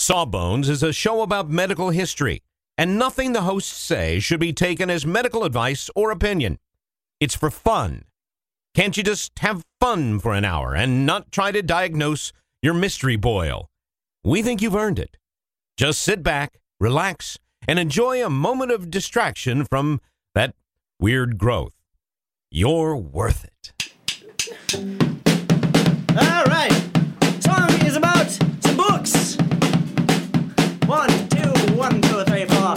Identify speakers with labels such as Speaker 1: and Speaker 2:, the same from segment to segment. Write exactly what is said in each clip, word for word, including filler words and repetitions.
Speaker 1: Sawbones is a show about medical history, and nothing the hosts say should be taken as medical advice or opinion. It's for fun. Can't you just have fun for an hour and not try to diagnose your mystery boil? We think you've earned it. Just sit back, relax, and enjoy a moment of distraction from that weird growth. You're worth it.
Speaker 2: All right. Song is about some books. One, two, one, two, three, four.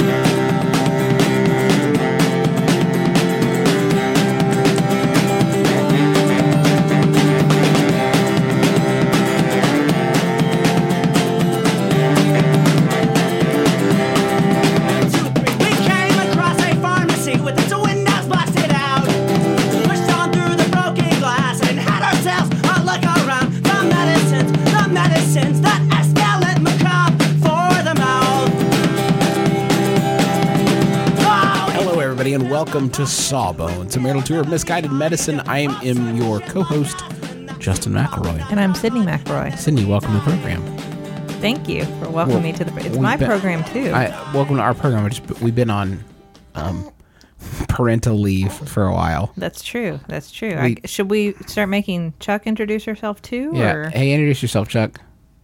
Speaker 3: And welcome to Sawbones, a marital tour of misguided medicine. I am, am your co-host, Justin McElroy.
Speaker 4: And I'm Sydney McElroy.
Speaker 3: Sydney, welcome to the program.
Speaker 4: Thank you for welcoming well, me to the... It's my been, program, too.
Speaker 3: I, welcome to our program. Just, we've been on um, parental leave for a while.
Speaker 4: That's true. That's true.
Speaker 3: We,
Speaker 4: I, should we start making Chuck introduce herself, too?
Speaker 3: Yeah.
Speaker 4: Or?
Speaker 3: Hey, introduce yourself, Chuck.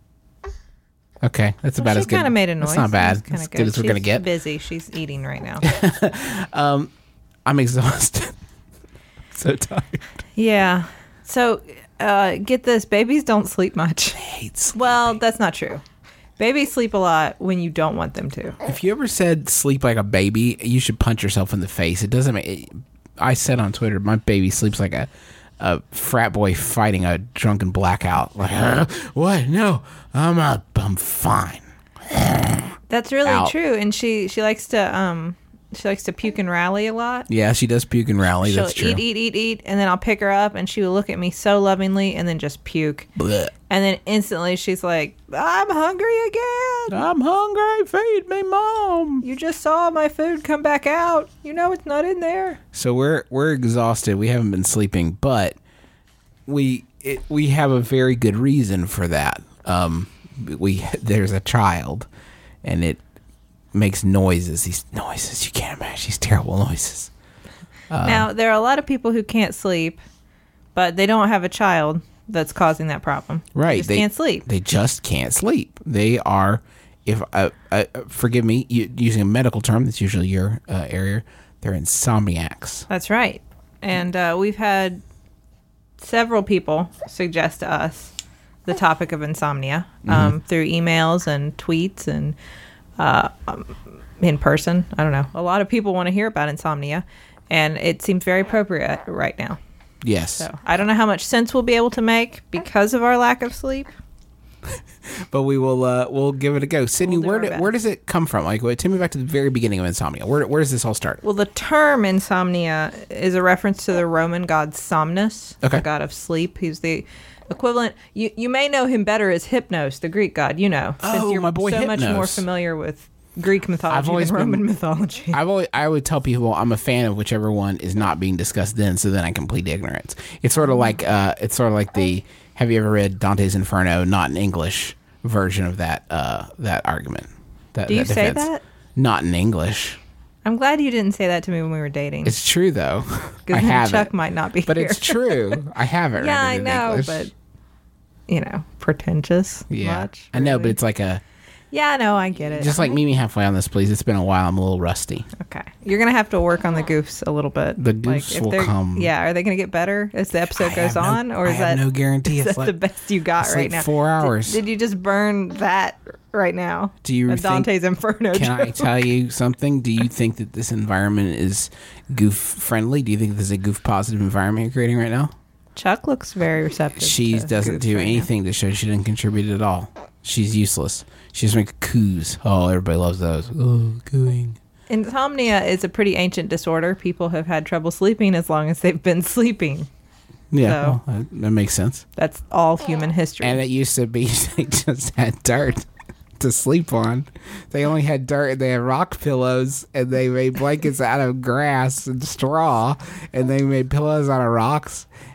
Speaker 3: Okay, that's
Speaker 4: well,
Speaker 3: about
Speaker 4: as
Speaker 3: good.
Speaker 4: She kind of made a noise.
Speaker 3: That's not bad. That's
Speaker 4: good.
Speaker 3: good as we're going to get.
Speaker 4: She's busy. She's eating right now.
Speaker 3: um, I'm exhausted. So tired.
Speaker 4: Yeah. So, uh, get this. Babies don't sleep much.
Speaker 3: They hate sleeping.
Speaker 4: Well, that's not true. Babies sleep a lot when you don't want them to.
Speaker 3: If you ever said sleep like a baby, you should punch yourself in the face. It doesn't make... It, I said on Twitter, my baby sleeps like a... a frat boy fighting a drunken blackout. Like, uh, what? No, I'm a, I'm fine.
Speaker 4: That's really
Speaker 3: Out.
Speaker 4: true. And she, she likes to um she likes to puke and rally a lot.
Speaker 3: Yeah, she does puke and rally.
Speaker 4: She'll
Speaker 3: That's true.
Speaker 4: eat, eat, eat, eat, and then I'll pick her up, and she will look at me so lovingly, and then just puke.
Speaker 3: Blech.
Speaker 4: And then instantly she's like, "I'm hungry again.
Speaker 3: I'm hungry. Feed me, Mom.
Speaker 4: You just saw my food come back out. You know it's not in there."
Speaker 3: So we're we're exhausted. We haven't been sleeping, but we it, we have a very good reason for that. Um, we there's a child, and it makes noises. These noises you can't imagine. These terrible noises. Uh,
Speaker 4: now there are a lot of people who can't sleep, but they don't have a child that's causing that problem.
Speaker 3: Right.
Speaker 4: They just
Speaker 3: they
Speaker 4: can't sleep.
Speaker 3: They just can't sleep. They are, if uh, uh, forgive me, you, using a medical term that's usually your uh, area, they're insomniacs.
Speaker 4: That's right. And uh, we've had several people suggest to us the topic of insomnia um, mm-hmm. through emails and tweets and uh, um, in person. I don't know. A lot of people want to hear about insomnia, and it seems very appropriate right now.
Speaker 3: Yes.
Speaker 4: So I don't know how much sense we'll be able to make because of our lack of sleep.
Speaker 3: But we will uh, we'll give it a go. Sydney,
Speaker 4: We'll
Speaker 3: where do, where does it come from? Like, take me back to the very beginning of insomnia. Where where does this all start?
Speaker 4: Well, the term insomnia is a reference to the Roman god Somnus,
Speaker 3: okay.
Speaker 4: the god of sleep. He's the equivalent. You you may know him better as Hypnos, the Greek god. You know,
Speaker 3: oh,
Speaker 4: since you're
Speaker 3: my boy
Speaker 4: so
Speaker 3: Hypnos.
Speaker 4: much more familiar with Greek mythology
Speaker 3: I've always
Speaker 4: than
Speaker 3: been,
Speaker 4: Roman mythology.
Speaker 3: I've always, I would tell people I'm a fan of whichever one is not being discussed then, so then I complete ignorance. It's sort of like uh, it's sort of like the. Have you ever read Dante's Inferno, not in English version of that uh, that argument? That,
Speaker 4: Do you
Speaker 3: that
Speaker 4: say
Speaker 3: defense.
Speaker 4: that?
Speaker 3: Not in English.
Speaker 4: I'm glad you didn't say that to me when we were dating.
Speaker 3: It's true though. I
Speaker 4: Because
Speaker 3: have
Speaker 4: Chuck
Speaker 3: it.
Speaker 4: might not be
Speaker 3: But
Speaker 4: here.
Speaker 3: it's true. I have it.
Speaker 4: Yeah, I
Speaker 3: written in
Speaker 4: know,
Speaker 3: English.
Speaker 4: but you know, pretentious.
Speaker 3: Yeah,
Speaker 4: much,
Speaker 3: I know,
Speaker 4: really.
Speaker 3: but it's like a.
Speaker 4: Yeah, I know, I get it.
Speaker 3: Just like meet me halfway on this, please. It's been a while. I'm a little rusty.
Speaker 4: Okay. You're going to have to work on the goofs a little bit.
Speaker 3: The goofs
Speaker 4: if
Speaker 3: will
Speaker 4: they're-
Speaker 3: come.
Speaker 4: Yeah, are they going to get better as the episode
Speaker 3: I
Speaker 4: goes
Speaker 3: have no-
Speaker 4: on? Or
Speaker 3: I
Speaker 4: is
Speaker 3: have
Speaker 4: that
Speaker 3: no guarantee.
Speaker 4: Is
Speaker 3: It's
Speaker 4: that
Speaker 3: like-
Speaker 4: the best you got
Speaker 3: it's
Speaker 4: right
Speaker 3: like
Speaker 4: now?
Speaker 3: four hours.
Speaker 4: Did, did you just burn that right now?
Speaker 3: Do you
Speaker 4: A
Speaker 3: think-
Speaker 4: Dante's Inferno
Speaker 3: Can
Speaker 4: joke?
Speaker 3: I tell you something? Do you think that this environment is goof friendly? Do you think this is a goof positive environment you're creating right now?
Speaker 4: Chuck looks very receptive.
Speaker 3: She
Speaker 4: to
Speaker 3: doesn't
Speaker 4: goofs
Speaker 3: do
Speaker 4: right now.
Speaker 3: anything to show she didn't contribute at all. She's useless. She just makes coos. Oh, everybody loves those. Oh, cooing.
Speaker 4: Insomnia is a pretty ancient disorder. People have had trouble sleeping as long as they've been sleeping.
Speaker 3: Yeah,
Speaker 4: So-
Speaker 3: well, that, that makes sense.
Speaker 4: That's all human history.
Speaker 3: And it used to be they just had dirt to sleep on. They only had dirt and they had rock pillows and they made blankets out of grass and straw and they made pillows out of rocks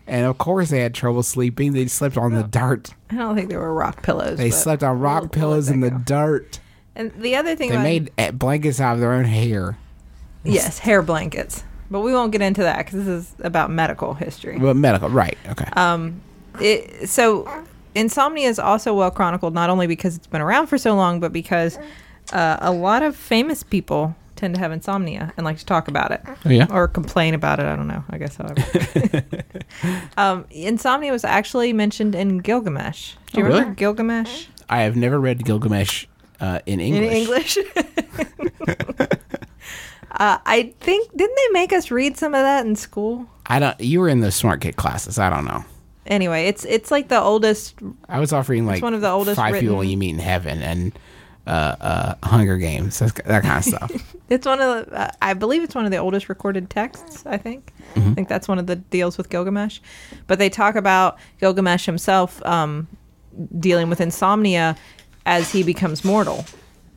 Speaker 3: And of course they had trouble sleeping. They slept on the dirt.
Speaker 4: I don't think there were rock pillows.
Speaker 3: They
Speaker 4: but
Speaker 3: slept on rock
Speaker 4: we'll-
Speaker 3: pillows
Speaker 4: we'll
Speaker 3: in the
Speaker 4: let that go.
Speaker 3: dirt.
Speaker 4: And the other thing
Speaker 3: They
Speaker 4: about
Speaker 3: made uh, blankets out of their own hair.
Speaker 4: yes, hair blankets. But we won't get into that because this is about medical history.
Speaker 3: Well, medical, right? Okay.
Speaker 4: Um, it, so insomnia is also well chronicled, not only because it's been around for so long, but because uh, a lot of famous people tend to have insomnia and like to talk about it.
Speaker 3: Oh, yeah?
Speaker 4: Or complain about it. I don't know. I guess however. um, insomnia was actually mentioned in Gilgamesh. Do you
Speaker 3: Oh,
Speaker 4: remember
Speaker 3: really?
Speaker 4: Gilgamesh
Speaker 3: I have never read Gilgamesh uh, in English.
Speaker 4: in English? uh, I think didn't they make us read some of that in school?
Speaker 3: I don't. You were in the smart kid classes. I don't know.
Speaker 4: Anyway, it's it's like the oldest.
Speaker 3: I was offering like
Speaker 4: one of the oldest
Speaker 3: five people
Speaker 4: written-
Speaker 3: you meet in heaven and uh, uh, Hunger Games, that, that kind of stuff.
Speaker 4: It's one of the. Uh, I believe it's one of the oldest recorded texts. I think. I think that's one of the deals with Gilgamesh, but they talk about Gilgamesh himself um, dealing with insomnia as he becomes mortal,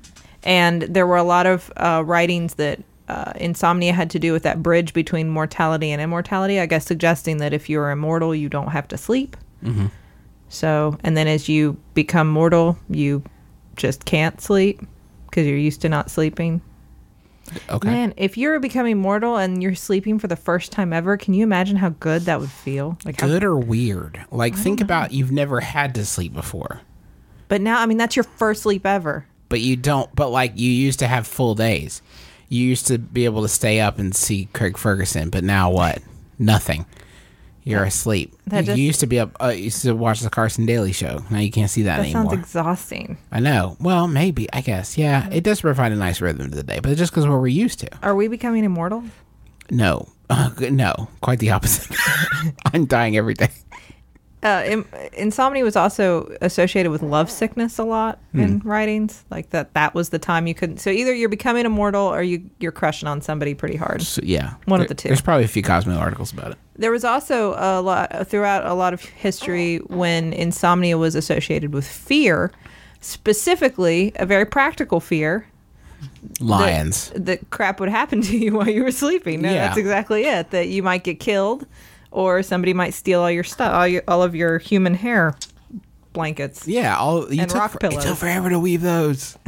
Speaker 4: and there were a lot of uh, writings that. Uh, insomnia had to do with that bridge between mortality and immortality, I guess, suggesting that if you're immortal, you don't have to sleep.
Speaker 3: Mm-hmm.
Speaker 4: So, and then as you become mortal, you just can't sleep because you're used to not sleeping.
Speaker 3: Okay.
Speaker 4: Man, if you're becoming mortal and you're sleeping for the first time ever, can you imagine how good that would feel? Like how,
Speaker 3: Good or weird? Like, think about you've never had to sleep before,
Speaker 4: but now, I mean, that's your first sleep ever.
Speaker 3: but you don't. But like, you used to have full days. You used to be able to stay up and see Craig Ferguson, but now what? Nothing. You're asleep.
Speaker 4: that
Speaker 3: You,
Speaker 4: just-
Speaker 3: you used to be up. Uh, you used to watch the Carson Daly Show. Now you can't see that,
Speaker 4: That
Speaker 3: anymore.
Speaker 4: sounds exhausting.
Speaker 3: I know. Well, maybe. I guess. Yeah, it does provide a nice rhythm to the day, but it's just because what we're used to.
Speaker 4: Are we becoming immortal?
Speaker 3: No, uh, no, quite the opposite. I'm dying every day.
Speaker 4: Uh, in, insomnia was also associated with love sickness a lot in writings. Like that, that was the time you couldn't. So either you're becoming immortal or you you're crushing on somebody pretty hard.
Speaker 3: So, yeah,
Speaker 4: One of
Speaker 3: There-
Speaker 4: the two.
Speaker 3: There's probably a few Cosmo articles about it.
Speaker 4: There was also a lot throughout a lot of history when insomnia was associated with fear, specifically a very practical fear.
Speaker 3: Lions.
Speaker 4: That, that crap would happen to you while you were sleeping. No,
Speaker 3: Yeah.
Speaker 4: that's exactly it. That you might get killed, or somebody might steal all your stuff, all, your, all of your human hair blankets.
Speaker 3: Yeah, all you
Speaker 4: And
Speaker 3: took
Speaker 4: rock
Speaker 3: for-
Speaker 4: pillows.
Speaker 3: It took forever to weave those.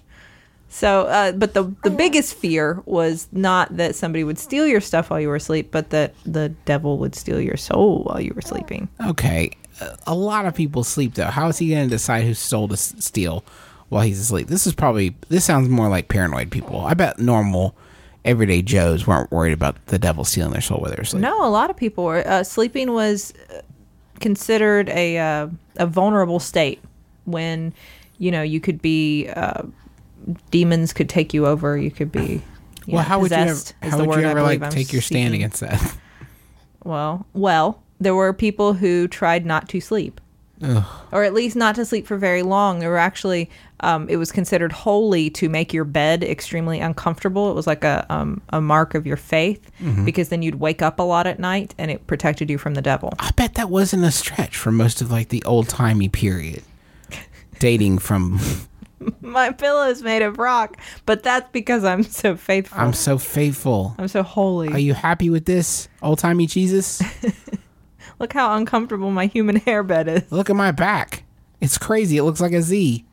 Speaker 4: So, uh, but the the biggest fear was not that somebody would steal your stuff while you were asleep, but that the devil would steal your soul while you were sleeping.
Speaker 3: Okay, a- a lot of people sleep though. How is he going to decide who stole to s- steal while he's asleep? This is probably this sounds more like paranoid people. I bet normal, everyday Joes weren't worried about the devil stealing their soul while they were asleep.
Speaker 4: No, a lot of people were. Uh, sleeping was uh, considered a uh, a vulnerable state when, you know, you could be uh, demons could take you over. You could be. You
Speaker 3: Well,
Speaker 4: know,
Speaker 3: how would you ever,
Speaker 4: possessed is
Speaker 3: how
Speaker 4: the
Speaker 3: would
Speaker 4: word
Speaker 3: you
Speaker 4: I
Speaker 3: ever
Speaker 4: believe
Speaker 3: like
Speaker 4: I'm
Speaker 3: take your stand
Speaker 4: seeking.
Speaker 3: against that?
Speaker 4: Well, well, there were people who tried not to sleep. Or at least not to sleep for very long. There were actually, um, it was considered holy to make your bed extremely uncomfortable. It was like a um, a mark of your faith because then you'd wake up a lot at night and it protected you from the devil.
Speaker 3: I bet that wasn't a stretch for most of like the old timey period, dating from.
Speaker 4: My pillow is made of rock, but that's because I'm so faithful.
Speaker 3: I'm
Speaker 4: I'm,
Speaker 3: so faithful.
Speaker 4: so holy.
Speaker 3: Are you happy with this old timey Jesus?
Speaker 4: Look how uncomfortable my human hair bed is.
Speaker 3: Look at my back. It's crazy. It looks like a Z.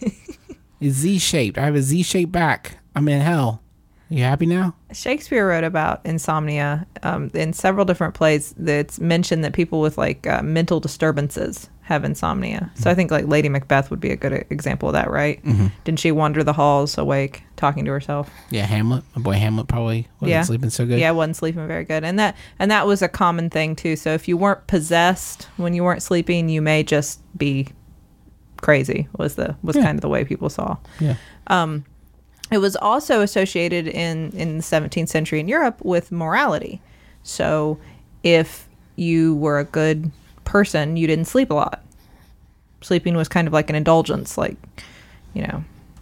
Speaker 3: It's Z shaped. I have a Z shaped back. I'm in hell. You happy now?
Speaker 4: Shakespeare wrote about insomnia um, in several different plays. That's mentioned that people with like uh, mental disturbances have insomnia. So I think like Lady Macbeth would be a good e- example of that, right? Mm-hmm. Didn't she wander the halls awake, talking to herself?
Speaker 3: Yeah, Hamlet. My boy Hamlet probably wasn't
Speaker 4: Yeah.
Speaker 3: sleeping so good.
Speaker 4: Yeah, wasn't sleeping very good, and that and that was a common thing too. So if you weren't possessed when you weren't sleeping, you may just be crazy. Was the was
Speaker 3: Yeah.
Speaker 4: kind of the way people saw.
Speaker 3: Yeah.
Speaker 4: It was also associated in, in the seventeenth century in Europe with morality. So if you were a good person, you didn't sleep a lot. Sleeping was kind of like an indulgence, like, you know,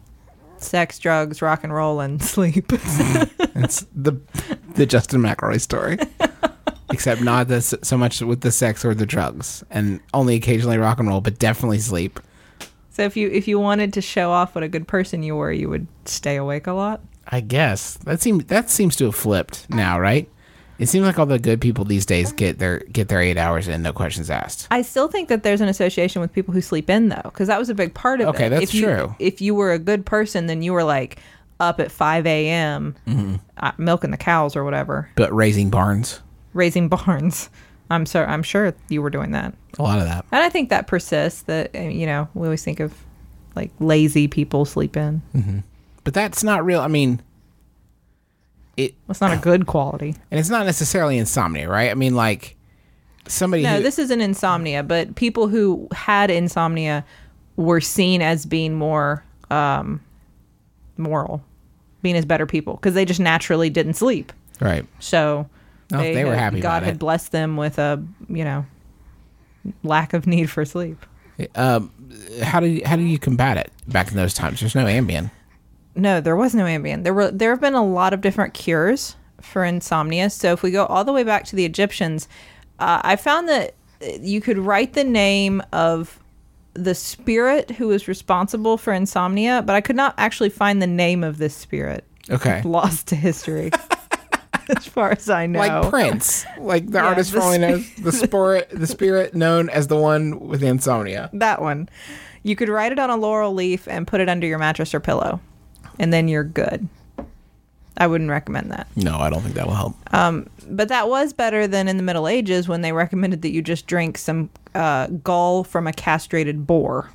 Speaker 4: sex, drugs, rock and roll, and sleep.
Speaker 3: It's the the Justin McElroy story. Except not this, so much with the sex or the drugs. And only occasionally rock and roll, but definitely sleep.
Speaker 4: So if you if you wanted to show off what a good person you were, you would stay awake a lot.
Speaker 3: I guess. That seems that seems to have flipped now, right? It seems like all the good people these days get their get their eight hours in, no questions asked.
Speaker 4: I still think that there's an association with people who sleep in, though, because that was a big part of
Speaker 3: Okay,
Speaker 4: it.
Speaker 3: that's
Speaker 4: if you,
Speaker 3: true.
Speaker 4: If you were a good person, then you were like up at five a.m.
Speaker 3: Mm-hmm.
Speaker 4: Uh, milking the cows or whatever,
Speaker 3: But raising barns,
Speaker 4: raising barns. I'm so I'm sure you were doing that,
Speaker 3: a lot of that.
Speaker 4: and I think that persists. That uh, you know, we always think of like lazy people sleep in.
Speaker 3: Mm-hmm. But that's not real. I mean, it
Speaker 4: That's not a good quality.
Speaker 3: and it's not necessarily insomnia, right? I mean, like somebody.
Speaker 4: No,
Speaker 3: who,
Speaker 4: this isn't insomnia, but people who had insomnia were seen as being more um, moral, being as better people because they just naturally didn't sleep.
Speaker 3: right.
Speaker 4: So
Speaker 3: No, they were
Speaker 4: had-
Speaker 3: happy
Speaker 4: God
Speaker 3: about
Speaker 4: had
Speaker 3: it.
Speaker 4: blessed them with a you know lack of need for sleep.
Speaker 3: Um, how do you, how do you combat it back in those times? There's no Ambien.
Speaker 4: No, there was no Ambien. There were there have been a lot of different cures for insomnia. So if we go all the way back to the Egyptians, uh, I found that you could write the name of the spirit who was responsible for insomnia, but I could not actually find the name of this spirit.
Speaker 3: Okay.
Speaker 4: Lost to history, as far as I know.
Speaker 3: Like Prince, like the
Speaker 4: Yeah,
Speaker 3: artist
Speaker 4: the
Speaker 3: formerly known
Speaker 4: spi-
Speaker 3: as the spirit, the spirit known as the one with insomnia.
Speaker 4: That one. You could write it on a laurel leaf and put it under your mattress or pillow, and then you're good. I wouldn't recommend that.
Speaker 3: No, I don't think that will help.
Speaker 4: But that was better than in the Middle Ages when they recommended that you just drink some uh, gall from a castrated boar.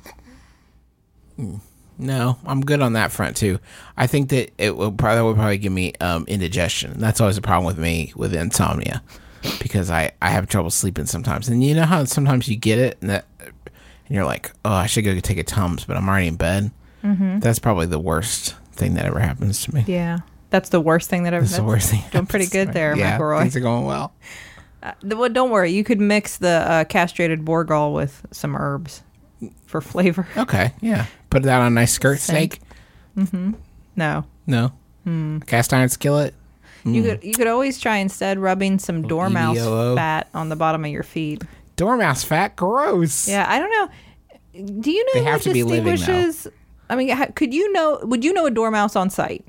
Speaker 3: No, I'm good on that front too. I think that it will probably will probably give me um, indigestion. That's always a problem with me with insomnia because I, I have trouble sleeping sometimes. And you know how sometimes you get it and that and you're like, oh, I should go take a Tums, but I'm already in bed. Mm-hmm. That's probably the worst thing that ever happens to me.
Speaker 4: Yeah. That's the worst thing that ever
Speaker 3: That's the worst thing.
Speaker 4: Doing pretty good there,
Speaker 3: yeah,
Speaker 4: McElroy.
Speaker 3: things are going well.
Speaker 4: Uh, well, don't worry. You could mix the uh, castrated boar gall with some herbs for flavor.
Speaker 3: Okay, yeah. Put that on a nice skirt
Speaker 4: Scent.
Speaker 3: snake.
Speaker 4: No.
Speaker 3: No.
Speaker 4: Hmm.
Speaker 3: Cast iron skillet.
Speaker 4: You could you could always try instead rubbing some dormouse
Speaker 3: E D O O.
Speaker 4: fat on the bottom of your feet.
Speaker 3: Dormouse fat. Gross.
Speaker 4: Yeah, I don't know. Do you know
Speaker 3: They
Speaker 4: what
Speaker 3: have to be living, though.
Speaker 4: distinguishes? I mean, ha- could you know? Would you know a dormouse on sight?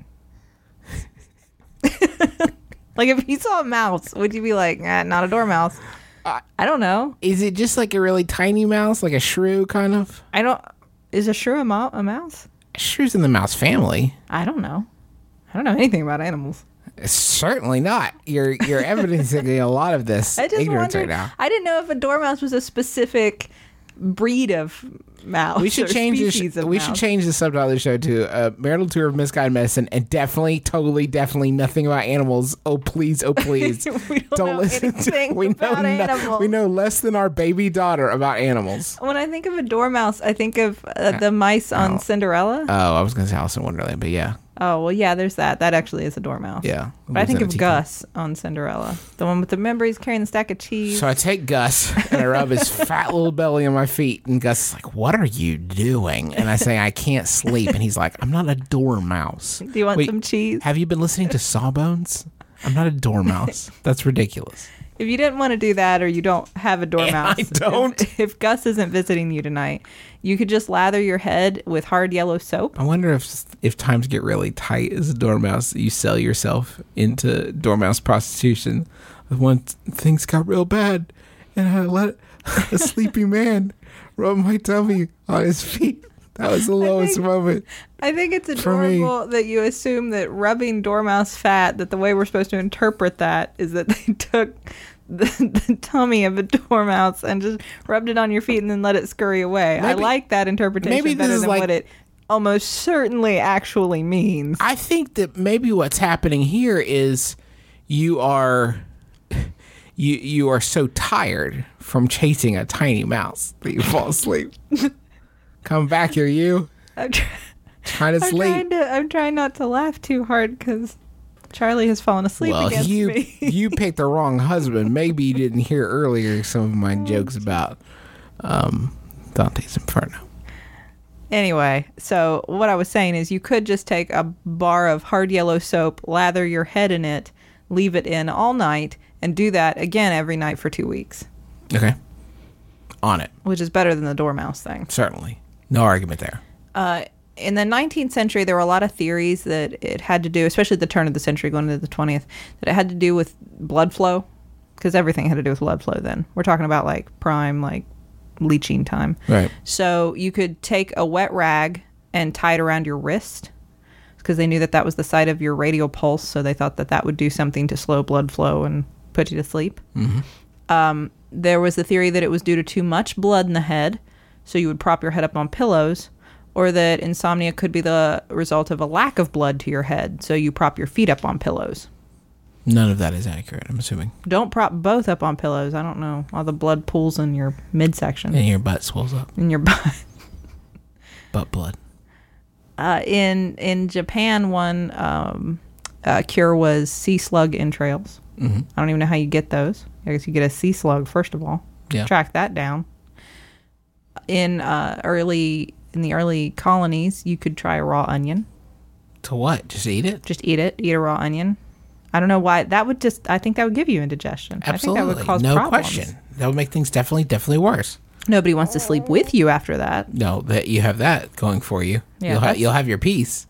Speaker 4: Like if you saw a mouse, would you be like, eh, not a dormouse? I don't know.
Speaker 3: Is it just like a really tiny mouse, like a shrew kind of?
Speaker 4: I don't. Is a shrew a, mo- a mouse?
Speaker 3: Shrew's in the mouse family.
Speaker 4: I don't know. I don't know anything about animals.
Speaker 3: Certainly not. You're you're evidencing a lot of this
Speaker 4: I just
Speaker 3: ignorance
Speaker 4: wondered.
Speaker 3: right now.
Speaker 4: I didn't know if a dormouse was a specific breed of mouse.
Speaker 3: We should
Speaker 4: or
Speaker 3: change this.
Speaker 4: species of
Speaker 3: We
Speaker 4: mouse.
Speaker 3: should change the subtitle of the show to a marital tour of misguided medicine, and definitely, totally, definitely nothing about animals. Oh please, oh please,
Speaker 4: We don't know anything
Speaker 3: we know
Speaker 4: about
Speaker 3: no-
Speaker 4: animals.
Speaker 3: we know less than our baby daughter about animals.
Speaker 4: When I think of a dormouse, I think of uh, the mice on Cinderella.
Speaker 3: Oh, I was gonna say Alice in Wonderland, but yeah,
Speaker 4: Oh, well, yeah, there's that. That actually is a dormouse.
Speaker 3: yeah.
Speaker 4: But I think
Speaker 3: Lives in
Speaker 4: of
Speaker 3: a teacup.
Speaker 4: Gus on Cinderella. The one with the remember he's carrying the stack of cheese.
Speaker 3: So I take Gus and I rub his fat little belly on my feet, and Gus is like, "What are you doing?" And I say, "I can't sleep," and he's like, "I'm not a dormouse."
Speaker 4: Do you want
Speaker 3: Wait,
Speaker 4: some cheese?
Speaker 3: Have you been listening to Sawbones? I'm not a dormouse. That's ridiculous.
Speaker 4: If you didn't want to do that or you don't have a dormouse,
Speaker 3: I don't.
Speaker 4: If, if Gus isn't visiting you tonight, you could just lather your head with hard yellow soap.
Speaker 3: I wonder if if times get really tight as a dormouse, you sell yourself into dormouse prostitution. When things got real bad, and I let a sleepy man rub my tummy on his feet. That was the lowest
Speaker 4: think-
Speaker 3: moment.
Speaker 4: I think it's
Speaker 3: For me.
Speaker 4: adorable that you assume that rubbing dormouse fat, that the way we're supposed to interpret that is that they took the, the tummy of a dormouse and just rubbed it on your feet and then let it scurry away. I
Speaker 3: Maybe-
Speaker 4: like that interpretation
Speaker 3: maybe this
Speaker 4: better
Speaker 3: is
Speaker 4: than
Speaker 3: like-
Speaker 4: what it almost certainly actually means.
Speaker 3: I think that maybe what's happening here is you are you you are so tired from chasing a tiny mouse that you fall asleep. Come back here, you.
Speaker 4: I'm, try-
Speaker 3: Trying to
Speaker 4: I'm
Speaker 3: sleep.
Speaker 4: trying to. I'm trying not to laugh too hard because Charlie has fallen asleep
Speaker 3: Well,
Speaker 4: against
Speaker 3: you
Speaker 4: me.
Speaker 3: you picked the wrong husband. Maybe you didn't hear earlier some of my jokes about um, Dante's Inferno.
Speaker 4: Anyway, so what I was saying is you could just take a bar of hard yellow soap, lather your head in it, leave it in all night, and do that again every night for two weeks,
Speaker 3: Okay. On it.
Speaker 4: which is better than the dormouse thing.
Speaker 3: Certainly. No argument there.
Speaker 4: Uh, in the nineteenth century, there were a lot of theories that it had to do, especially at the turn of the century going into the twentieth, that it had to do with blood flow, because everything had to do with blood flow then. We're talking about like prime, like leaching time.
Speaker 3: Right.
Speaker 4: So you could take a wet rag and tie it around your wrist, because they knew that that was the site of your radial pulse, so they thought that that would do something to slow blood flow and put you to sleep. Mm-hmm. Um, there was the theory that it was due to too much blood in the head, so you would prop your head up on pillows, or that insomnia could be the result of a lack of blood to your head, so you prop your feet up on pillows.
Speaker 3: None of that is accurate, I'm assuming.
Speaker 4: Don't prop both up on pillows. I don't know. All the blood pools in your midsection.
Speaker 3: And your butt swells up.
Speaker 4: In your butt.
Speaker 3: Butt blood.
Speaker 4: Uh, in in Japan, one um, uh, cure was sea slug entrails. Mm-hmm. I don't even know how you get those. I guess you get a sea slug, first of all.
Speaker 3: Yeah.
Speaker 4: Track that down. In uh, early in the early colonies, you could try a raw onion.
Speaker 3: To what? Just eat it?
Speaker 4: Just eat it. Eat a raw onion. I don't know why. That would just, I think that would give you indigestion.
Speaker 3: Absolutely.
Speaker 4: I think that would cause
Speaker 3: no
Speaker 4: problems.
Speaker 3: question. That would make things definitely, definitely worse.
Speaker 4: Nobody wants to sleep with you after that.
Speaker 3: No, that you have that going for you.
Speaker 4: Yeah,
Speaker 3: you'll, ha-
Speaker 4: that's-
Speaker 3: you'll have your peace.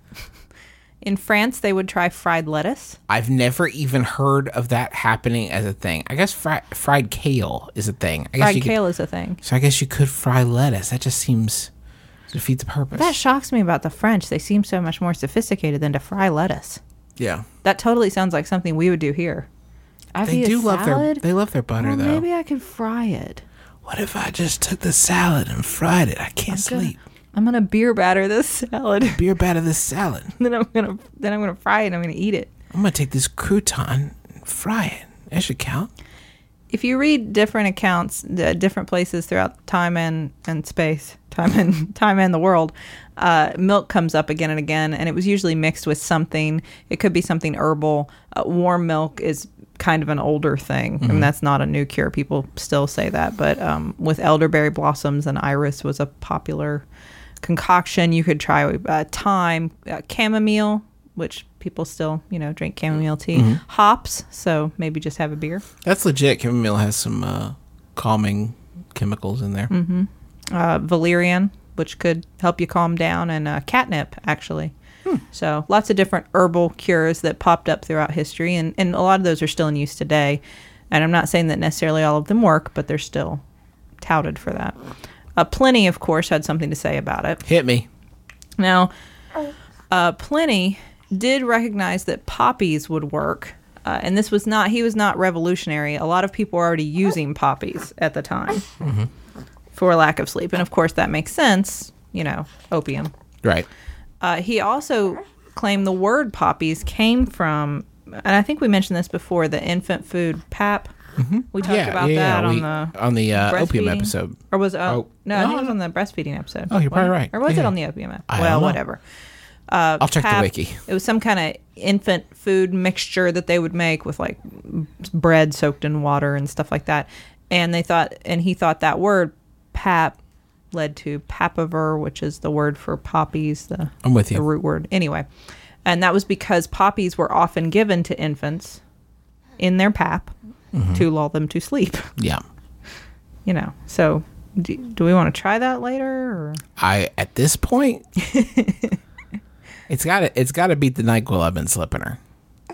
Speaker 4: In France, they would try fried lettuce.
Speaker 3: I've never even heard of that happening as a thing. I guess fri- fried kale is a thing. I guess
Speaker 4: Fried
Speaker 3: you
Speaker 4: kale
Speaker 3: could,
Speaker 4: is a thing.
Speaker 3: So I guess you could fry lettuce. That just seems to defeat the purpose.
Speaker 4: That shocks me about the French. They seem so much more sophisticated than to fry lettuce.
Speaker 3: Yeah.
Speaker 4: That totally sounds like something we would do here. I
Speaker 3: They do love their
Speaker 4: salad?
Speaker 3: they love their butter
Speaker 4: Well,
Speaker 3: though.
Speaker 4: maybe I could fry it.
Speaker 3: What if I just took the salad and fried it? I can't sleep.
Speaker 4: I'm gonna beer batter this salad.
Speaker 3: Beer batter this salad.
Speaker 4: then I'm gonna then I'm gonna fry it and I'm gonna eat it.
Speaker 3: I'm gonna take this crouton and fry it. That should count.
Speaker 4: If you read different accounts, uh, different places throughout time and, and space, time and time and the world, uh, milk comes up again and again, and it was usually mixed with something. It could be something herbal. Uh, warm milk is kind of an older thing, mm-hmm. and that's not a new cure. People still say that, but um, with elderberry blossoms and iris was a popular concoction. You could try uh, thyme, uh, chamomile, which people still, you know, drink chamomile tea. Mm-hmm. Hops, so maybe just have a beer.
Speaker 3: That's legit. Chamomile has some uh, calming chemicals in there.
Speaker 4: Mm-hmm. Uh, valerian, which could help you calm down, and uh, catnip, actually. Hmm. So lots of different herbal cures that popped up throughout history, and, and a lot of those are still in use today. And I'm not saying that necessarily all of them work, but they're still touted for that. Uh, Pliny, of course, had something to say about it.
Speaker 3: Hit me.
Speaker 4: Now, uh, Pliny did recognize that poppies would work, uh, and this was not, he was not revolutionary. A lot of people were already using poppies at the time mm-hmm. for lack of sleep. And of course, that makes sense, you know, opium.
Speaker 3: Right.
Speaker 4: Uh, he also claimed the word poppies came from, and I think we mentioned this before, the infant food pap. Mm-hmm. We talked
Speaker 3: yeah,
Speaker 4: about
Speaker 3: yeah,
Speaker 4: that
Speaker 3: yeah. We,
Speaker 4: on the
Speaker 3: on the uh, opium
Speaker 4: breastfeeding?
Speaker 3: episode.
Speaker 4: Or was it? Uh,
Speaker 3: oh,
Speaker 4: no, I
Speaker 3: no,
Speaker 4: think it was
Speaker 3: no.
Speaker 4: on the breastfeeding episode.
Speaker 3: Oh, you're probably
Speaker 4: What?
Speaker 3: right.
Speaker 4: Or was
Speaker 3: yeah.
Speaker 4: it on the opium episode?
Speaker 3: I
Speaker 4: Well,
Speaker 3: don't know.
Speaker 4: whatever. Uh,
Speaker 3: I'll check
Speaker 4: pap,
Speaker 3: the wiki.
Speaker 4: It was some kind of infant food mixture that they would make with like bread soaked in water and stuff like that. And they thought, and he thought that word pap led to papaver, which is the word for poppies. The,
Speaker 3: I'm with you.
Speaker 4: The root word. Anyway. And that was because poppies were often given to infants in their pap mm-hmm. to lull them to sleep.
Speaker 3: Yeah.
Speaker 4: You know, so do, do we want to try that later? Or?
Speaker 3: I at this point, it's got to it's got to beat the NyQuil I've been slipping her.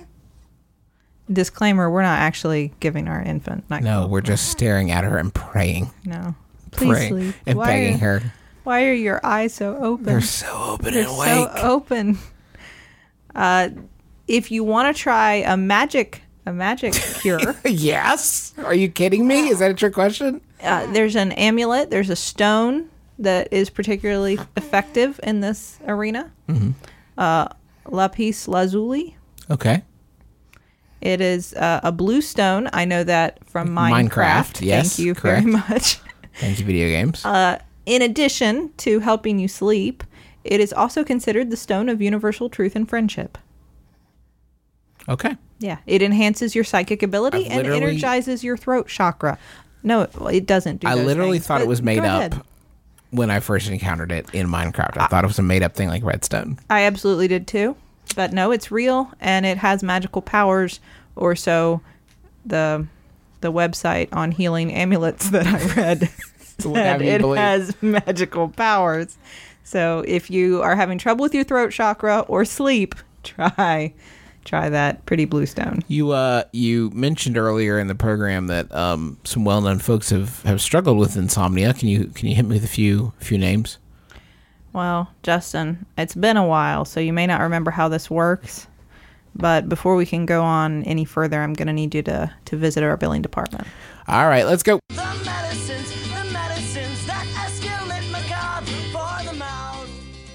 Speaker 4: Disclaimer: we're not actually giving our infant NyQuil.
Speaker 3: No, we're just staring at her and praying.
Speaker 4: No, please
Speaker 3: praying
Speaker 4: sleep.
Speaker 3: and
Speaker 4: why
Speaker 3: begging
Speaker 4: are,
Speaker 3: her.
Speaker 4: Why are your eyes so open?
Speaker 3: They're so open
Speaker 4: They're
Speaker 3: and awake.
Speaker 4: so open. Uh, if you want to try a magic a magic cure,
Speaker 3: yes. Are you kidding me? Is that a trick question?
Speaker 4: Uh, there's an amulet. There's a stone that is particularly effective in this arena. Mm-hmm. Uh, lapis lazuli.
Speaker 3: Okay.
Speaker 4: It is uh, a blue stone. I know that from Minecraft.
Speaker 3: Minecraft, yes,
Speaker 4: Thank you
Speaker 3: correct.
Speaker 4: very much.
Speaker 3: Thank you, video games.
Speaker 4: Uh, in addition to helping you sleep, it is also considered the stone of universal truth and friendship.
Speaker 3: Okay.
Speaker 4: Yeah. It enhances your psychic ability
Speaker 3: I've
Speaker 4: and
Speaker 3: literally-
Speaker 4: energizes your throat chakra. No, it, well, it doesn't do
Speaker 3: I
Speaker 4: those
Speaker 3: literally
Speaker 4: things,
Speaker 3: thought it
Speaker 4: but
Speaker 3: was made
Speaker 4: go
Speaker 3: up
Speaker 4: ahead.
Speaker 3: when I first encountered it in Minecraft. I thought it was a made up thing like redstone.
Speaker 4: I absolutely did too. But no, it's real and it has magical powers, or so the the website on healing amulets that I read said
Speaker 3: have you
Speaker 4: it
Speaker 3: believe.
Speaker 4: has magical powers. So if you are having trouble with your throat chakra or sleep, try try that pretty blue stone.
Speaker 3: You uh you mentioned earlier in the program that um some well-known folks have, have struggled with insomnia. Can you can you hit me with a few few names?
Speaker 4: Well, Justin, it's been a while, so you may not remember how this works. But before we can go on any further, I'm going to need you to, to visit our billing department.
Speaker 3: All right, let's go.
Speaker 2: The medicines, the medicines that escalate macabre for the mouth.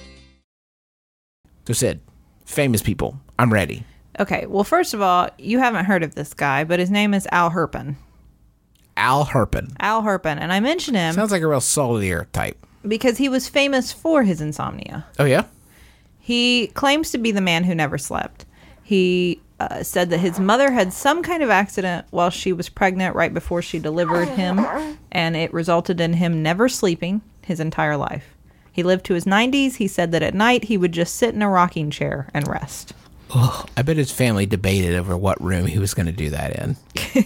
Speaker 3: So Sid, famous people. I'm ready.
Speaker 4: Okay, well, first of all, you haven't heard of this guy, but his name is Al Herpen.
Speaker 3: Al Herpen.
Speaker 4: Al Herpen, and I mention him
Speaker 3: Sounds like a real solitaire type.
Speaker 4: because he was famous for his insomnia.
Speaker 3: Oh, yeah?
Speaker 4: He claims to be the man who never slept. He uh, said that his mother had some kind of accident while she was pregnant right before she delivered him, and it resulted in him never sleeping his entire life. He lived to his nineties. He said that at night he would just sit in a rocking chair and rest.
Speaker 3: Ugh, I bet his family debated over what room he was going to do that in.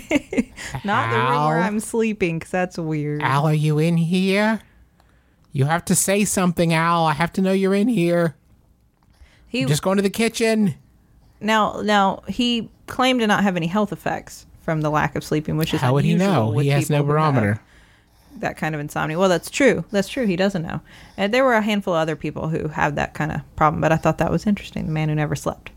Speaker 4: Not the room where
Speaker 3: Al?
Speaker 4: I'm sleeping, because that's weird.
Speaker 3: Al, are you in here? You have to say something, Al. I have to know you're in here.
Speaker 4: He
Speaker 3: Just going to the kitchen.
Speaker 4: now now he claimed to not have any health effects from the lack of sleeping, which is
Speaker 3: How would he
Speaker 4: unusual
Speaker 3: know?
Speaker 4: with
Speaker 3: He has no
Speaker 4: people who have
Speaker 3: barometer.
Speaker 4: that kind of insomnia. Well, that's true. That's true. He doesn't know. And there were a handful of other people who have that kind of problem, but I thought that was interesting. The man who never slept.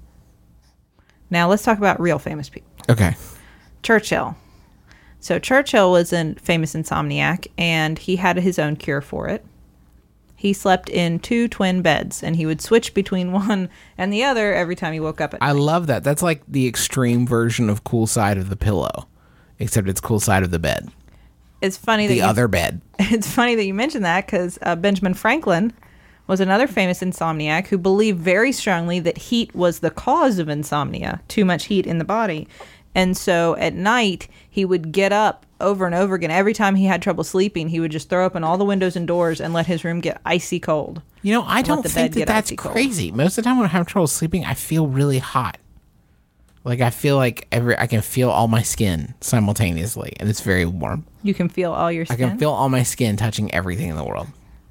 Speaker 4: Now let's talk about real famous people.
Speaker 3: Okay.
Speaker 4: Churchill. So Churchill was a famous insomniac, and he had his own cure for it. He slept in two twin beds, and he would switch between one and the other every time he woke up at
Speaker 3: I
Speaker 4: night.
Speaker 3: love that. That's like the extreme version of cool side of the pillow, except it's cool side of the bed.
Speaker 4: It's funny that
Speaker 3: The
Speaker 4: you,
Speaker 3: other bed.
Speaker 4: It's funny that you mentioned that because uh, Benjamin Franklin was another famous insomniac who believed very strongly that heat was the cause of insomnia, too much heat in the body. And so at night, he would get up over and over again. Every time he had trouble sleeping, he would just throw open all the windows and doors and let his room get icy cold.
Speaker 3: You know, I
Speaker 4: let
Speaker 3: don't
Speaker 4: the
Speaker 3: think
Speaker 4: bed
Speaker 3: that
Speaker 4: get
Speaker 3: that's
Speaker 4: icy cold.
Speaker 3: crazy. Most of the time when I have trouble sleeping, I feel really hot. Like I feel like every I can feel all my skin simultaneously, and it's very warm.
Speaker 4: You can feel all your
Speaker 3: I
Speaker 4: skin.
Speaker 3: can feel all my skin touching everything in the world.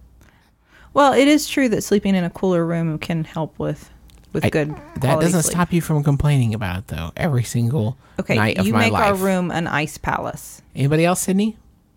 Speaker 4: Well, it is true that sleeping in a cooler room can help with with
Speaker 3: I-
Speaker 4: good
Speaker 3: That
Speaker 4: quality
Speaker 3: doesn't
Speaker 4: sleep.
Speaker 3: stop you from complaining about it, though. Every single
Speaker 4: Okay,
Speaker 3: night of
Speaker 4: you
Speaker 3: my
Speaker 4: make
Speaker 3: life.
Speaker 4: our room an ice palace.
Speaker 3: Anybody else, Sydney?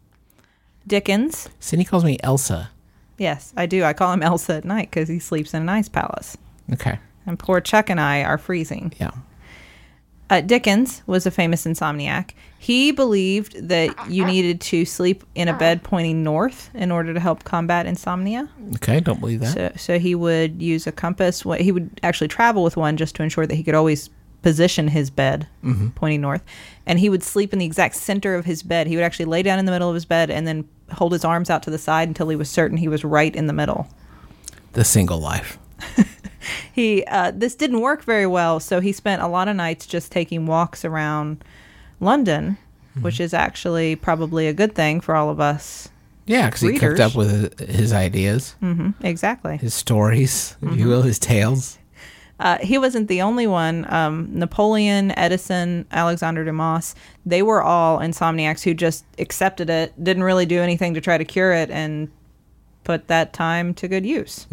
Speaker 4: Dickens.
Speaker 3: Sydney calls me Elsa.
Speaker 4: Yes, I do. I call him Elsa at night because he sleeps in an ice palace.
Speaker 3: Okay.
Speaker 4: And poor Chuck and I are freezing.
Speaker 3: Yeah.
Speaker 4: Uh, Dickens was a famous insomniac. He believed that you needed to sleep in a bed pointing north in order to help combat insomnia.
Speaker 3: Okay. Don't believe that.
Speaker 4: So, so he would use a compass. Wh- He would actually travel with one just to ensure that he could always position his bed pointing north. And he would sleep in the exact center of his bed. He would actually lay down in the middle of his bed and then hold his arms out to the side until he was certain he was right in the middle.
Speaker 3: The single life.
Speaker 4: He uh, this didn't work very well, so he spent a lot of nights just taking walks around London, which is actually probably a good thing for all of us.
Speaker 3: Yeah, because he kept
Speaker 4: Readers.
Speaker 3: up with his ideas,
Speaker 4: Hmm Exactly.
Speaker 3: his stories, if you will, his tales.
Speaker 4: Uh, he wasn't the only one. Um, Napoleon, Edison, Alexander Dumas, they were all insomniacs who just accepted it, didn't really do anything to try to cure it, and put that time to good use.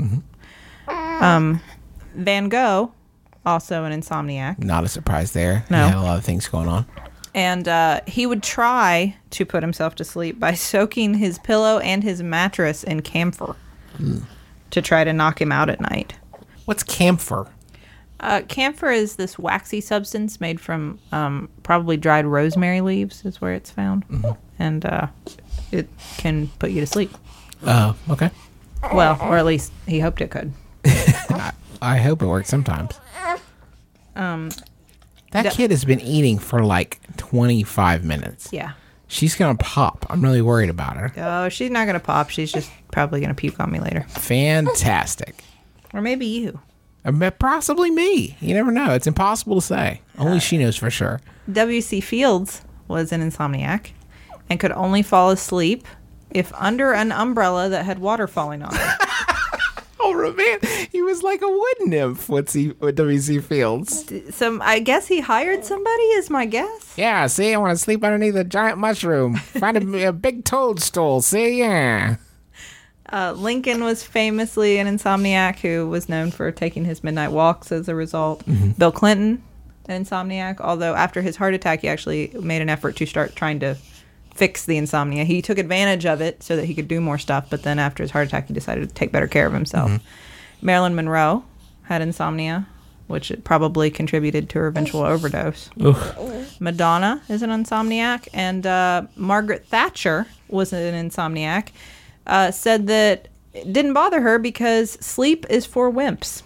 Speaker 4: Um, Van Gogh, also an insomniac.
Speaker 3: Not a surprise there.
Speaker 4: No.
Speaker 3: He had a lot of things going on.
Speaker 4: And uh, he would try to put himself to sleep by soaking his pillow and his mattress in camphor to try to knock him out at night.
Speaker 3: What's camphor?
Speaker 4: Uh, camphor is this waxy substance made from um, probably dried rosemary leaves is where it's found. And uh, it can put you to sleep.
Speaker 3: Oh, okay.
Speaker 4: Well, or at least he hoped it could.
Speaker 3: I hope it works sometimes.
Speaker 4: Um,
Speaker 3: That
Speaker 4: the-
Speaker 3: kid has been eating for like twenty-five minutes.
Speaker 4: yeah.
Speaker 3: She's going to pop. I'm really worried about her.
Speaker 4: Oh, she's not going to pop. She's just probably going to puke on me later.
Speaker 3: Fantastic.
Speaker 4: Or maybe you.
Speaker 3: I bet possibly me. You never know. It's impossible to say. Only she knows for sure.
Speaker 4: W C Fields was an insomniac and could only fall asleep if under an umbrella that had water falling on it.
Speaker 3: Oh, man. He was like a wood nymph with, C- with W C Fields.
Speaker 4: So I guess he hired somebody, is my guess.
Speaker 3: Yeah, see, I want to sleep underneath a giant mushroom. Find a, a big toadstool, see? Yeah.
Speaker 4: Uh, Lincoln was famously an insomniac who was known for taking his midnight walks as a result.
Speaker 3: Mm-hmm.
Speaker 4: Bill Clinton, an insomniac, although after his heart attack, he actually made an effort to start trying to fix the insomnia. He took advantage of it so that he could do more stuff, but then after his heart attack, he decided to take better care of himself.
Speaker 3: Mm-hmm.
Speaker 4: Marilyn Monroe had insomnia, which probably contributed to her eventual overdose.
Speaker 3: Oof.
Speaker 4: Madonna is an insomniac, and uh, Margaret Thatcher was an insomniac. Uh, said that it didn't bother her because sleep is for wimps.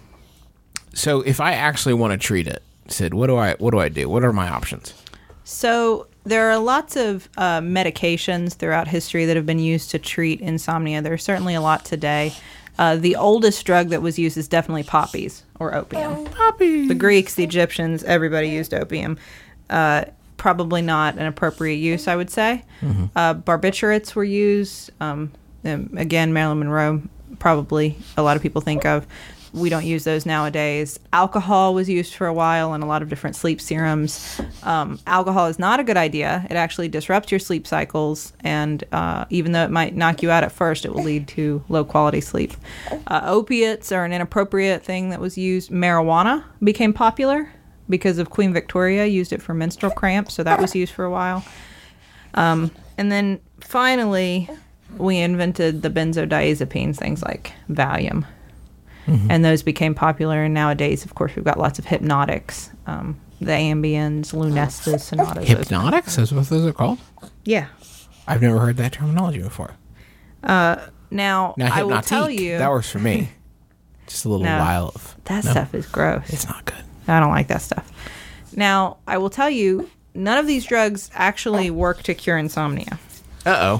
Speaker 3: So if I actually want to treat it, Sid, what do I what do I do? What are my options?
Speaker 4: So there are lots of uh, medications throughout history that have been used to treat insomnia. There's certainly a lot today. Uh, the oldest drug that was used is definitely poppies or opium.
Speaker 3: Poppies.
Speaker 4: The Greeks, the Egyptians, everybody used opium. Uh, probably not an appropriate use, I would say. Mm-hmm. Uh, barbiturates were used. Um, Um, again, Marilyn Monroe, probably a lot of people think of. We don't use those nowadays. Alcohol was used for a while in a lot of different sleep serums. Um, alcohol is not a good idea. It actually disrupts your sleep cycles, and uh, even though it might knock you out at first, it will lead to low-quality sleep. Uh, opiates are an inappropriate thing that was used. Marijuana became popular because of Queen Victoria used it for menstrual cramps, so that was used for a while. Um, and then finally, we invented the benzodiazepines, things like Valium. Mm-hmm. And those became popular. And nowadays, of course, we've got lots of hypnotics. Um, the Ambiens, Lunestas, Sonatas.
Speaker 3: Hypnotics? Is what those are called?
Speaker 4: Yeah.
Speaker 3: I've never heard that terminology before.
Speaker 4: Uh, now,
Speaker 3: now
Speaker 4: I will
Speaker 3: Hypnotique,
Speaker 4: tell you.
Speaker 3: that works for me. Just a little
Speaker 4: No,
Speaker 3: vial of...
Speaker 4: That
Speaker 3: no,
Speaker 4: stuff is gross.
Speaker 3: It's not good.
Speaker 4: I don't like that stuff. Now, I will tell you, none of these drugs actually work to cure insomnia.
Speaker 3: Uh-oh.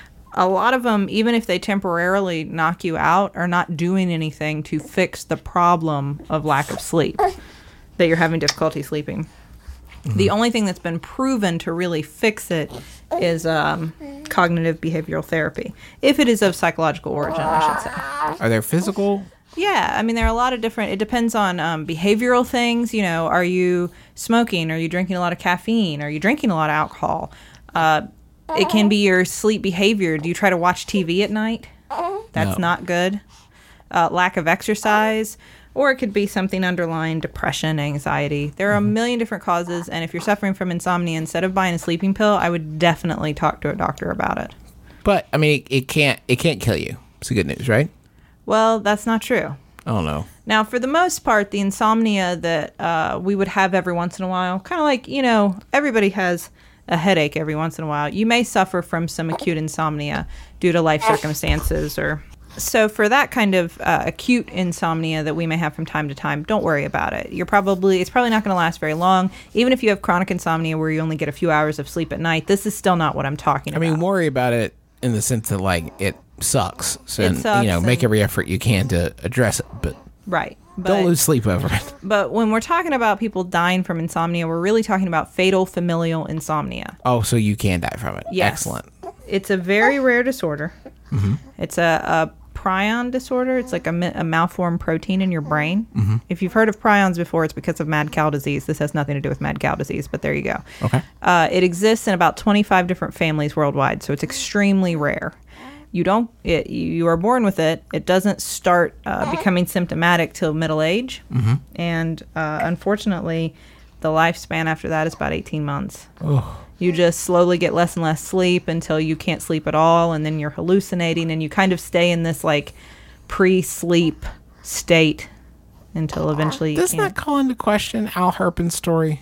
Speaker 4: A lot of them, even if they temporarily knock you out, are not doing anything to fix the problem of lack of sleep, that you're having difficulty sleeping. Mm-hmm. The only thing that's been proven to really fix it is um, cognitive behavioral therapy, if it is of psychological origin, I should say.
Speaker 3: Are there physical?
Speaker 4: Yeah, I mean, there are a lot of different, it depends on um, behavioral things. You know, are you smoking? Are you drinking a lot of caffeine? Are you drinking a lot of alcohol? Uh, It can be your sleep behavior. Do you try to watch T V at night? That's
Speaker 3: No.
Speaker 4: not good. Uh, lack of exercise. Or it could be something underlying depression, anxiety. There are a million different causes. And if you're suffering from insomnia, instead of buying a sleeping pill, I would definitely talk to a doctor about it.
Speaker 3: But, I mean, it, it can't it can't kill you. It's the good news, right?
Speaker 4: Well, that's not true.
Speaker 3: Oh, no.
Speaker 4: Now, for the most part, the insomnia that uh, we would have every once in a while, kind of like, you know, everybody has a headache every once in a while. You may suffer from some acute insomnia due to life circumstances, or so for that kind of uh, acute insomnia that we may have from time to time, don't worry about it. You're probably it's probably not going to last very long. Even if you have chronic insomnia where you only get a few hours of sleep at night, this is still not what I'm talking
Speaker 3: I
Speaker 4: about.
Speaker 3: mean, worry about it in the sense that, like, it sucks. So,
Speaker 4: It sucks
Speaker 3: you know, make
Speaker 4: and-
Speaker 3: every effort you can to address it, but
Speaker 4: right. But,
Speaker 3: don't lose sleep over it.
Speaker 4: But when we're talking about people dying from insomnia, we're really talking about fatal familial insomnia.
Speaker 3: Oh, so you can die from it.
Speaker 4: Yes.
Speaker 3: Excellent.
Speaker 4: It's a very rare disorder.
Speaker 3: Mm-hmm.
Speaker 4: It's a, a prion disorder. It's like a, mi- a malformed protein in your brain.
Speaker 3: Mm-hmm.
Speaker 4: If you've heard of prions before, it's because of mad cow disease. This has nothing to do with mad cow disease, but there you go.
Speaker 3: Okay.
Speaker 4: Uh, it exists in about twenty-five different families worldwide, so it's extremely rare. You don't. It, you are born with it. It doesn't start uh, becoming symptomatic till middle age,
Speaker 3: Mm-hmm.
Speaker 4: and uh, unfortunately, the lifespan after that is about eighteen months.
Speaker 3: Oh.
Speaker 4: You just slowly get less and less sleep until you can't sleep at all, and then you're hallucinating, and you kind of stay in this like pre-sleep state until eventually you
Speaker 3: Doesn't
Speaker 4: can't.
Speaker 3: that call into question Al Herpen's story?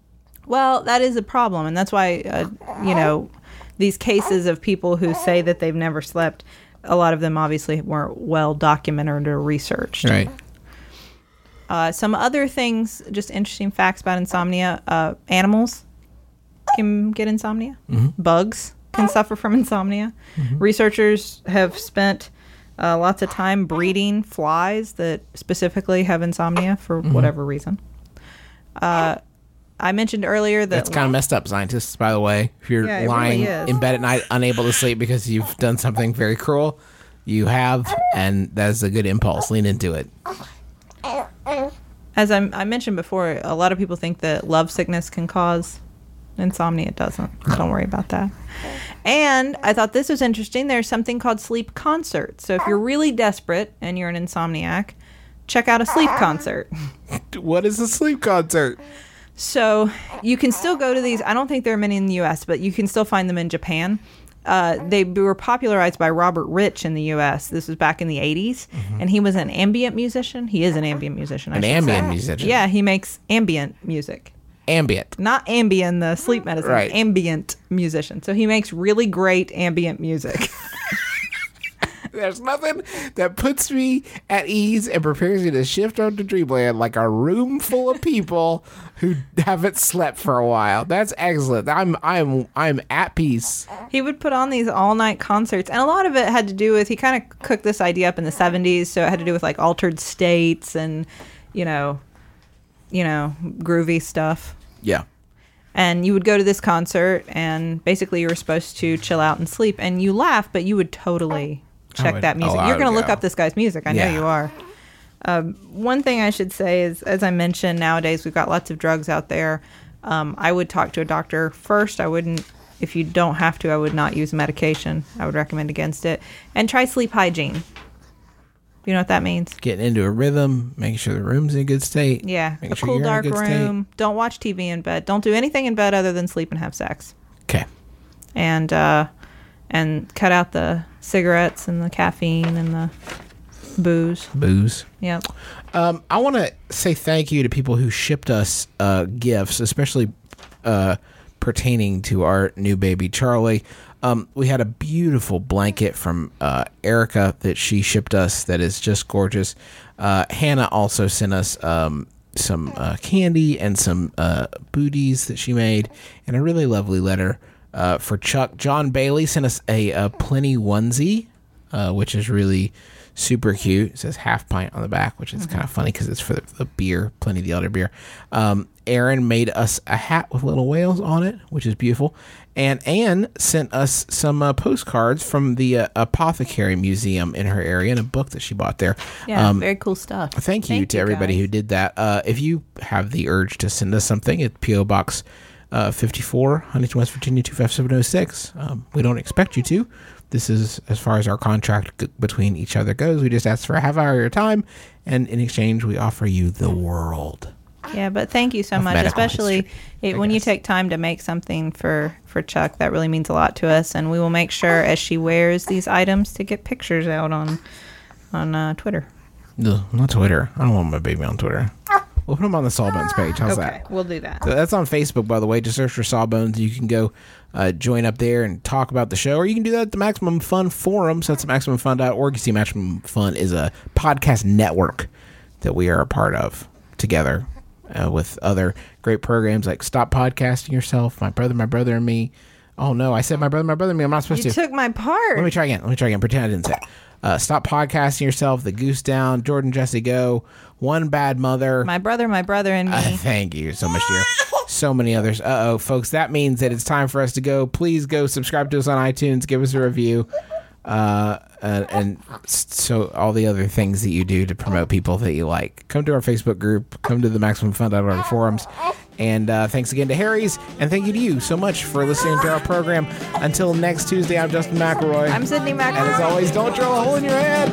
Speaker 4: Well, that is a problem, and that's why uh, you know these cases of people who say that they've never slept. A lot of them obviously weren't well documented or researched.
Speaker 3: Right.
Speaker 4: Uh, some other things, just interesting facts about insomnia. Uh, animals can get insomnia.
Speaker 3: Mm-hmm.
Speaker 4: Bugs can suffer from insomnia.
Speaker 3: Mm-hmm.
Speaker 4: Researchers have spent uh, lots of time breeding flies that specifically have insomnia for
Speaker 3: Mm-hmm.
Speaker 4: whatever reason. Uh, I mentioned earlier that
Speaker 3: That's kind of messed up, scientists, by the way. If you're
Speaker 4: Yeah, it
Speaker 3: lying
Speaker 4: really is.
Speaker 3: in bed at night, unable to sleep because you've done something very cruel, you have, and that's a good impulse. Lean into it.
Speaker 4: as I, I mentioned before, a lot of people think that love sickness can cause insomnia. It doesn't. Don't worry about that. And I thought this was interesting. There's something called sleep concerts. So if you're really desperate and you're an insomniac, check out a sleep concert.
Speaker 3: What is a sleep concert?
Speaker 4: So you can still go to these. I don't think there are many in the U S, but you can still find them in Japan. Uh, they were popularized by Robert Rich in the U S. This was back in the eighties, mm-hmm. and he was an ambient musician. He is an ambient musician. I
Speaker 3: an ambient say. musician?
Speaker 4: Yeah, he makes ambient music.
Speaker 3: Ambient.
Speaker 4: Not Ambien, the sleep medicine.
Speaker 3: Right.
Speaker 4: Ambient musician. So he makes really great ambient music.
Speaker 3: There's nothing that puts me at ease and prepares me to shift onto dreamland like a room full of people who haven't slept for a while. That's excellent. I'm I'm I'm at peace.
Speaker 4: He would put on these all night concerts, and a lot of it had to do with he kind of cooked this idea up in the seventies, so it had to do with like altered states and you know, you know, groovy stuff.
Speaker 3: Yeah.
Speaker 4: And you would go to this concert, and basically you were supposed to chill out and sleep, and you laugh, but you would totally check
Speaker 3: would,
Speaker 4: that music.
Speaker 3: oh,
Speaker 4: You're going to look
Speaker 3: go.
Speaker 4: up this guy's music. I
Speaker 3: yeah.
Speaker 4: know you are. Um, one thing I should say is, as I mentioned, nowadays we've got lots of drugs out there. Um, I would talk to a doctor first. I wouldn't, if you don't have to, I would not use medication. I would recommend against it. And try sleep hygiene. You know what that means?
Speaker 3: Getting into a rhythm, making sure the room's in a good state.
Speaker 4: Yeah,
Speaker 3: making
Speaker 4: a
Speaker 3: sure
Speaker 4: cool,
Speaker 3: you're
Speaker 4: dark
Speaker 3: in a good
Speaker 4: room.
Speaker 3: State.
Speaker 4: Don't watch T V in bed. Don't do anything in bed other than sleep and have sex.
Speaker 3: Okay.
Speaker 4: And uh, and cut out the cigarettes and the caffeine and the booze.
Speaker 3: Booze.
Speaker 4: Yep.
Speaker 3: Um, I want to say thank you to people who shipped us uh, gifts, especially uh, pertaining to our new baby, Charlie. Um, we had a beautiful blanket from uh, Erica that she shipped us that is just gorgeous. Uh, Hannah also sent us um, some uh, candy and some uh, booties that she made, and a really lovely letter uh, for Chuck. John Bailey sent us a, a Plenty onesie, uh, which is really super cute. It says half pint on the back, which is mm-hmm. kind of funny because it's for the, the beer, Plenty the elder beer. Um, Aaron made us a hat with little whales on it, which is beautiful. And Anne sent us some uh, postcards from the uh, Apothecary Museum in her area and a book that she bought there.
Speaker 4: Yeah, um, very cool stuff.
Speaker 3: Thank you
Speaker 4: thank
Speaker 3: to
Speaker 4: you
Speaker 3: everybody
Speaker 4: guys.
Speaker 3: who did that. Uh, if you have the urge to send us something, at P O Box uh, fifty-four, Huntington, West Virginia, two five seven oh six. Um, we don't expect you to. This is as far as our contract g- between each other goes. We just ask for a half hour of your time, and in exchange, we offer you the world.
Speaker 4: Yeah, but thank you so
Speaker 3: of
Speaker 4: much, especially
Speaker 3: history,
Speaker 4: it, when you take time to make something for, for Chuck. That really means a lot to us, and we will make sure as she wears these items to get pictures out on on uh, Twitter.
Speaker 3: No, not Twitter. I don't want my baby on Twitter. We'll put them on the Sawbones page. How's
Speaker 4: okay,
Speaker 3: that?
Speaker 4: We'll do that.
Speaker 3: So that's on Facebook, by the way. Just search for Sawbones. You can go uh, join up there and talk about the show, or you can do that at the Maximum Fun forum. So that's maximum fun dot org. You see, Maximum Fun is a podcast network that we are a part of together uh, with other great programs like Stop Podcasting Yourself, My Brother, My Brother and Me. Oh, no, I said My Brother, My Brother and Me. I'm not supposed
Speaker 4: you
Speaker 3: to.
Speaker 4: You took my part.
Speaker 3: Let me try again. Let me try again. Pretend I didn't say it. Uh, Stop Podcasting Yourself, The Goose Down, Jordan Jesse Go, One Bad Mother.
Speaker 4: My Brother, My Brother and Me.
Speaker 3: Uh, thank you so much, dear. So many others. Uh-oh, folks. That means that it's time for us to go. Please go subscribe to us on iTunes. Give us a review. Uh, uh, and so all the other things that you do to promote people that you like. Come to our Facebook group. Come to the Maximum Fun dot org forums. And uh, thanks again to Harry's. And thank you to you so much for listening to our program. Until next Tuesday, I'm Justin McElroy.
Speaker 4: I'm Sydney McElroy.
Speaker 3: And as always, don't drill a hole in your head.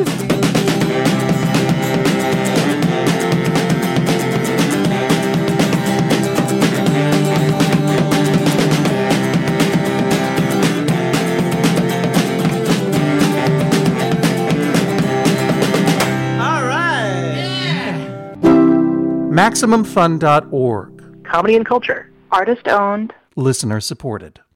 Speaker 5: Maximum Fun dot org.
Speaker 6: Comedy and culture.
Speaker 7: Artist owned.
Speaker 5: Listener supported.